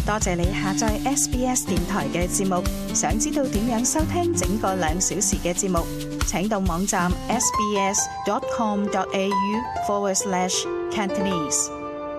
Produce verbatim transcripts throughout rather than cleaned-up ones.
多謝你下載 S B S 電台嘅節目。想知道點樣收聽整個兩小時嘅節目，請到網站 sbs.com.au forward slash Cantonese。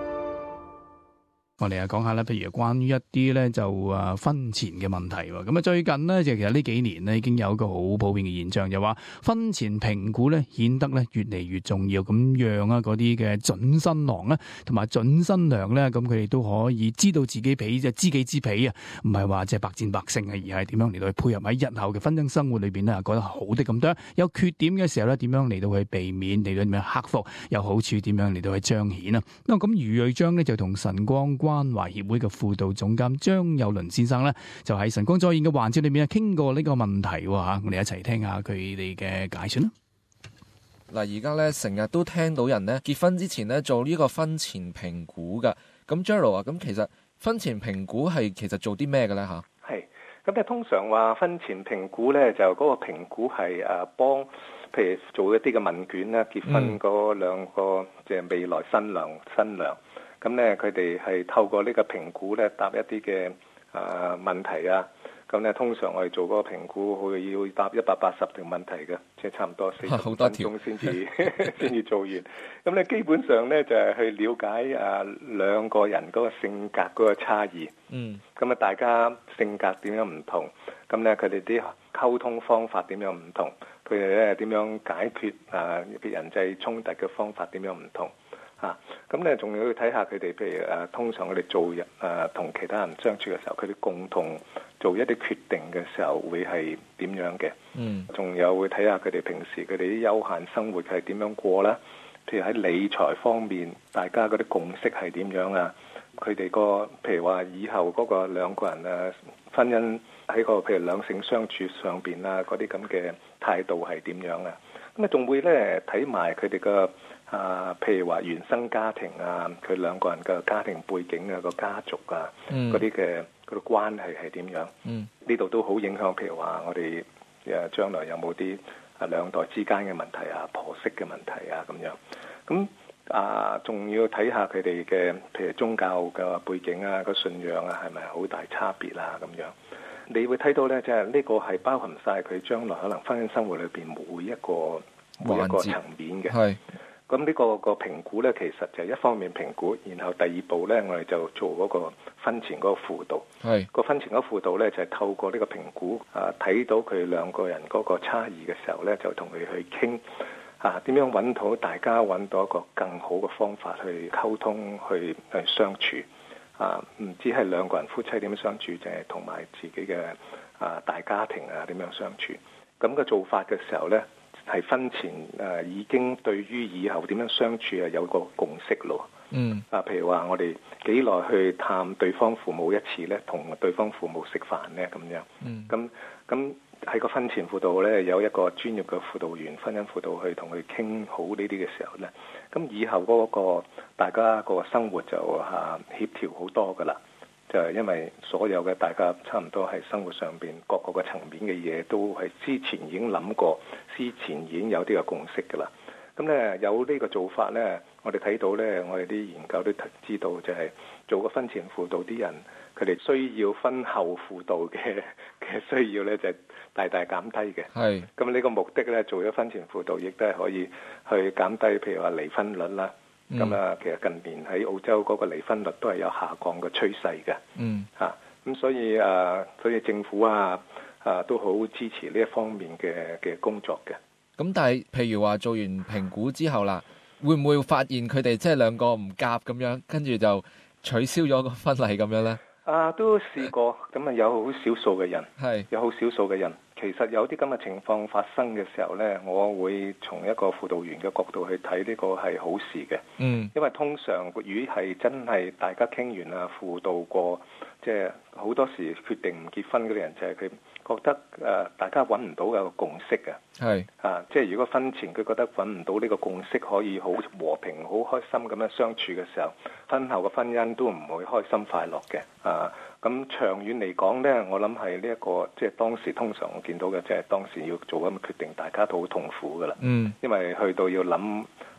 我哋啊講下咧，譬如關於一啲咧就啊婚前嘅問題喎。咁啊最近呢，就其實呢幾年呢已經有一個好普遍嘅現象，就話婚前評估咧顯得咧越嚟越重要，咁讓啊嗰啲嘅準新郎咧同埋準新娘咧，咁佢哋都可以知道自己彼即係知己知彼啊，唔係話即係百戰百勝啊，而係點樣嚟到去配合喺日後嘅婚姻生活裏邊咧，覺得好的咁多。有缺點嘅時候咧，點樣嚟到去避免，嚟到點樣克服？有好處點樣嚟到去彰顯啊？咁咁余瑞章呢，就同晨光關懷協會嘅輔導總監張友倫先生咧，就喺晨光再現嘅環節裏面傾過呢個問題吓，我哋一齊聽下佢哋嘅解說啦。 嗱，而家咧成日都聽到人咧結婚之前咧做呢個婚前評估噶，咁 Gerald 啊，咁其實婚前評估係其實做啲咩嘅咧吓？ 係，咁咧通常話婚前評估咧就嗰個評估係誒幫，譬如做一啲嘅問卷啦，結婚嗰兩個即係未來新娘新娘。咁咧，佢哋係透過呢個評估咧，答一啲嘅啊問題啊。咁咧，通常我哋做嗰個評估，佢要答一百八十條問題嘅，即係差唔多四十分鐘先至先至做完。咁咧，基本上咧就係去了解啊兩個人嗰個性格嗰個差異。嗯。咁啊，大家性格點樣唔同？咁咧，佢哋啲溝通方法點樣唔同？佢哋咧點樣解決啊啲人際衝突嘅方法點樣唔同？啊，咁咧仲要睇下佢哋，譬如誒、啊，通常我哋做人誒同其他人相處嘅時候，佢哋共同做一啲決定嘅時候會係點樣嘅？嗯，仲有會睇下佢哋平時佢哋啲休閒生活係點樣過啦。譬如喺理財方面，大家嗰啲共識係點樣啊？佢哋個譬如話以後嗰個兩個人誒婚姻喺個譬如兩性相處上邊啊，嗰啲咁嘅態度係點樣啊？咁啊仲會咧睇埋佢哋個。啊，譬如話原生家庭啊，佢兩個人嘅家庭背景啊，個家族啊，嗰啲嘅嗰個關係係點樣？呢度、嗯、都好影響。譬如話我哋誒將來有冇啲啊兩代之間嘅問題啊，婆媳嘅問題啊咁樣。咁啊，仲要睇下佢哋嘅譬如宗教嘅背景啊，個信仰啊，係咪好大差別啊咁樣？你會睇到咧，即係呢個係包含晒佢將來可能婚姻生活裏邊每一個每一個層面嘅。咁呢個個評估呢，其實就係一方面評估，然後第二步呢，我哋就做嗰個婚前嗰個輔導。係個婚前嗰個輔導呢，就係透過呢個評估啊，睇到佢兩個人嗰個差異嘅時候呢，就同佢去傾啊，點樣揾到大家揾到一個更好嘅方法去溝通，去去相處啊。唔知係兩個人夫妻點樣相處，就係同埋自己嘅啊大家庭啊點樣相處。咁嘅做法嘅時候呢，係婚前誒、啊、已經對於以後點樣相處啊有個共識咯。嗯。啊，譬如話我哋幾耐去探對方父母一次咧，同對方父母食飯咧咁樣。嗯。咁咁喺個婚前輔導咧，有一個專業嘅輔導員，婚姻輔導去同佢傾好呢啲嘅時候咧，咁以後嗰、那個大家個生活就嚇、啊、協調好多噶啦。就係因為所有嘅大家差唔多係生活上邊各個嘅層面嘅嘢，都係之前已經諗過，之前已經有啲嘅共識㗎啦。咁咧有呢個做法咧，我哋睇到咧，我哋啲研究都知道，就係做個婚前輔導啲人，佢哋需要婚後輔導嘅嘅需要咧，就係大大減低嘅。係。咁呢個目的咧，做咗婚前輔導，亦都係可以去減低，譬如話離婚率啦。咁啊，嗯、其實近年喺澳洲嗰個離婚率都係有下降嘅趨勢嘅。嗯，嚇、啊，咁所以啊，所以政府啊啊都好支持呢一方面嘅嘅工作嘅。 咁但係，譬如話做完評估之後啦，會唔會發現佢哋即係兩個唔夾咁樣，跟住就取消咗個婚禮咁樣咧？ 啊，都試過，咁啊有好少數嘅人，係是有好少數嘅人。其實有啲咁嘅情況發生嘅時候呢，我會從一個輔導員嘅角度去睇呢個係好事嘅。嗯，因為通常如果係真係大家傾完啊，輔導過，即係好多時決定唔結婚嗰啲人就係佢覺得誒、呃、大家揾唔到有個共識嘅。係是啊，即係如果婚前佢覺得揾唔到呢個共識可以好和平、好開心咁樣相處嘅時候，婚後嘅婚姻都唔會開心快樂嘅。啊。咁長遠嚟講呢，我諗係呢一個即係當時通常我見到嘅，即係當時要做咁嘅決定，大家都好痛苦噶啦。嗯，因為去到要諗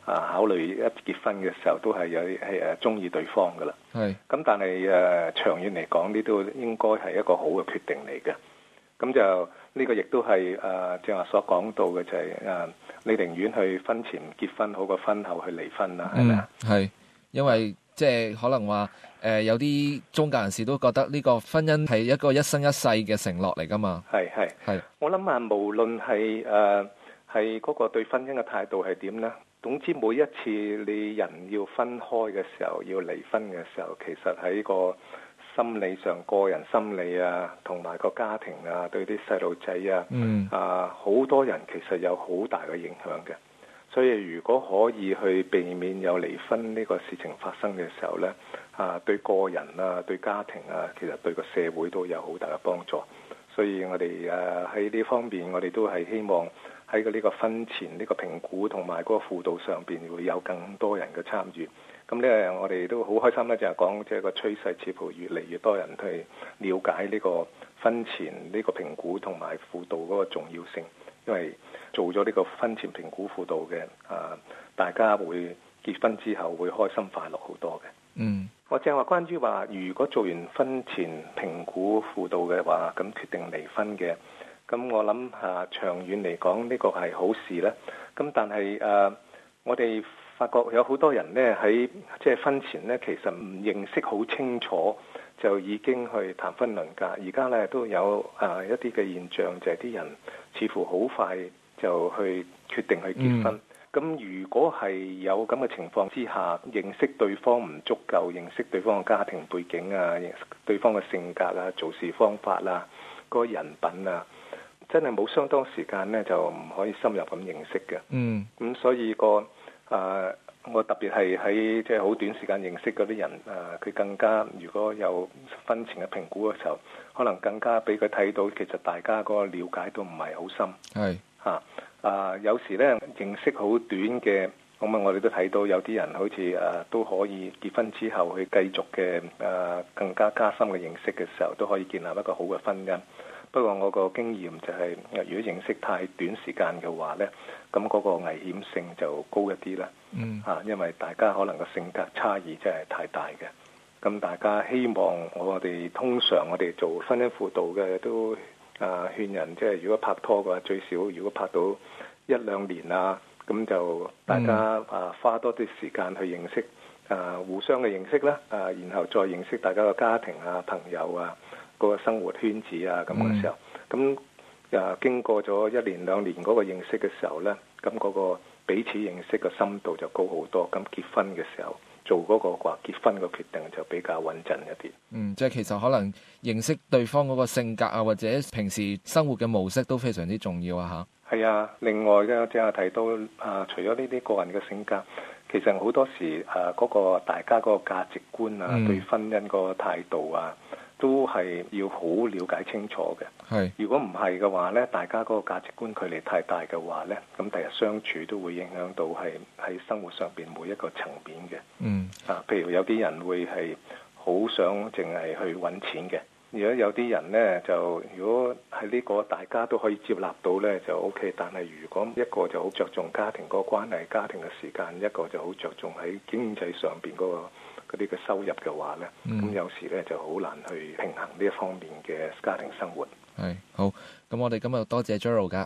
啊考慮一結婚嘅時候都係有係誒中意對方噶啦。 係。 咁但係誒、呃、長遠嚟講，呢都應該係一個好嘅決定嚟嘅。咁就呢、這個亦都係誒正話所講到嘅就係、是、誒、呃、你寧願去婚前結婚好過婚後去離婚啦，係咪啊？ 係，因為即係可能話誒、呃、有啲宗教人士都覺得呢個婚姻係一個一生一世嘅承諾嚟㗎嘛。 係係係。我諗啊，無論係誒係嗰個對婚姻嘅態度係點咧，總之每一次你人要分開嘅時候，要離婚嘅時候，其實喺個心理上、個人心理啊，同埋個家庭啊，對啲細路仔啊， 嗯啊好多人其實有好大嘅影響嘅。所以如果可以去避免有離婚呢個事情發生嘅時候呢，啊對個人啊、對家庭啊，其實對個社會都有好大嘅幫助。所以我哋誒喺呢方面，我哋都係希望喺個呢個婚前呢個評估同埋嗰個輔導上邊會有更多人嘅參與。咁呢，我哋都好開心咧，就係講即係個趨勢，似乎越嚟越多人去了解呢個婚前呢個評估同埋輔導嗰個重要性。因為做咗呢個婚前評估輔導嘅啊，大家會結婚之後會開心快樂好多嘅。 嗯， 我正話關於話，如果做完婚前評估輔導嘅話，咁決定離婚嘅，咁我諗啊，長遠嚟講呢個係好事咧。咁但係誒、啊，我哋發覺有好多人呢，喺即係婚前呢，其實唔認識好清楚，就已經去談婚論嫁。而家呢，都有啊一啲嘅現象，就係、是、啲人似乎好快就去決定去結婚。咁、嗯、如果係有咁嘅情況之下，認識對方唔足夠，認識對方嘅家庭背景啊，認識對方嘅性格啊、做事方法啊、嗰個人品啊，真係冇相當時間呢，就唔可以深入咁認識嘅。 嗯， 咁所以個啊，我特別係喺即係好短時間認識嗰啲人啊，佢更加如果有婚前嘅評估嘅時候，可能更加俾佢睇到，其實大家嗰個了解都唔係好深。 係嚇啊，有時咧認識好短嘅，咁啊我哋都睇到有啲人好似啊都可以結婚之後去繼續嘅啊更加加深嘅認識嘅時候，都可以建立一個好嘅婚姻。不過我個經驗就係、是，如果認識太短時間嘅話呢，咁嗰個危險性就高一啲啦。 嗯， 嚇，因為大家可能個性格差異真係太大嘅。咁大家希望我哋通常我哋做婚姻輔導嘅都啊勸人，即係如果拍拖嘅話，最少如果拍到一兩年啊，咁就大家啊花多啲時間去認識啊互相嘅認識啦，啊然後再認識大家嘅家庭啊、朋友啊。嗰個生活圈子啊，咁嘅時候，咁啊經過咗一年兩年嗰個認識嘅時候呢，咁嗰個彼此認識嘅深度就高好多。咁結婚嘅時候做嗰個話結婚嘅決定就比較穩陣一啲。 嗯，即係其實可能認識對方嗰個性格啊，或者平時生活嘅模式都非常之重要啊嚇。 係啊，另外嘅即係提到啊，除咗呢啲個人嘅性格，其實好多時啊嗰個大家嗰個價值觀啊，嗯、對婚姻嗰個態度啊，都係要好了解清楚嘅。 係， 如果唔係嘅話呢，大家嗰個價值觀距離太大嘅話呢，咁第日相處都會影響到係喺生活上邊每一個層面嘅。 嗯， 啊，譬如有啲人會係好想淨係去揾錢嘅，如果有啲人呢，就如果喺呢個大家都可以接納到呢，就 O K。但係如果一個就好着重家庭嗰個關係、家庭嘅時間，一個就好着重喺經濟上邊嗰個嗰啲嘅收入嘅話呢，咁、嗯、有時呢就好難去平衡呢一方面嘅家庭生活。 係，好，咁我哋今日多謝 Gerald 噶。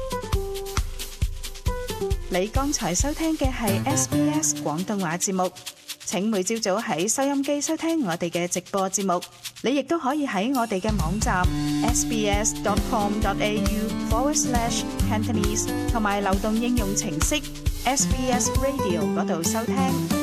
你剛才收聽嘅係 S B S 廣東話節目，請每朝早喺收音機收聽我哋嘅直播節目。你亦都可以喺我哋嘅網站 sbs.com.au forward slash Cantonese 同埋流動應用程式 S B S Radio 嗰度收聽。